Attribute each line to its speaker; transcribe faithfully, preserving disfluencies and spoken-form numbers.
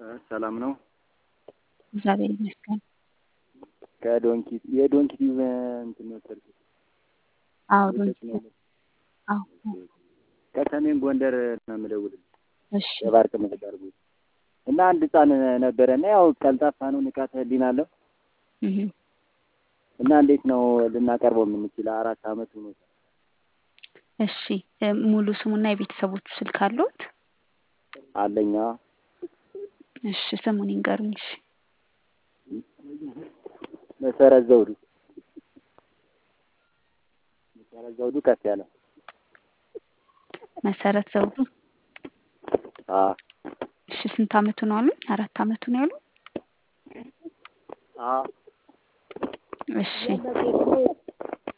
Speaker 1: ሰላም ነው።
Speaker 2: እግዚአብሔር ይመስገን።
Speaker 1: ከዶንኪ የዶንኪ እንትን ነው ተርኩ
Speaker 2: አዎ ዶንኪ አዎ
Speaker 1: ከሰሜን ጎንደር ነው የምደውልልህ።
Speaker 2: እሺ
Speaker 1: የባርቅ መደርጉ እና አንድ ህፃን ነበረና ያው ቀልጣፋ ነው ንቃተ ህሊና አለው
Speaker 2: እህ
Speaker 1: እና እንዴት ነው ልናቀርበው የምንችለው? አራት አመት ነው።
Speaker 2: እሺ ሙሉ ስሙና የቤተሰቦቹ ስልክ አሉት?
Speaker 1: አለኛ።
Speaker 2: እሺ ስሙን ይንገሩኝ። እሺ
Speaker 1: መሰረት ዘውዱ መሰረት ዘውዱ ከፍ ያለ
Speaker 2: መሰረት ዘውዱ።
Speaker 1: አ
Speaker 2: እሺ ስንት አመቱ ነው አሉኝ? አራት አመቱ ነው ያሉ?
Speaker 1: አ
Speaker 2: እሺ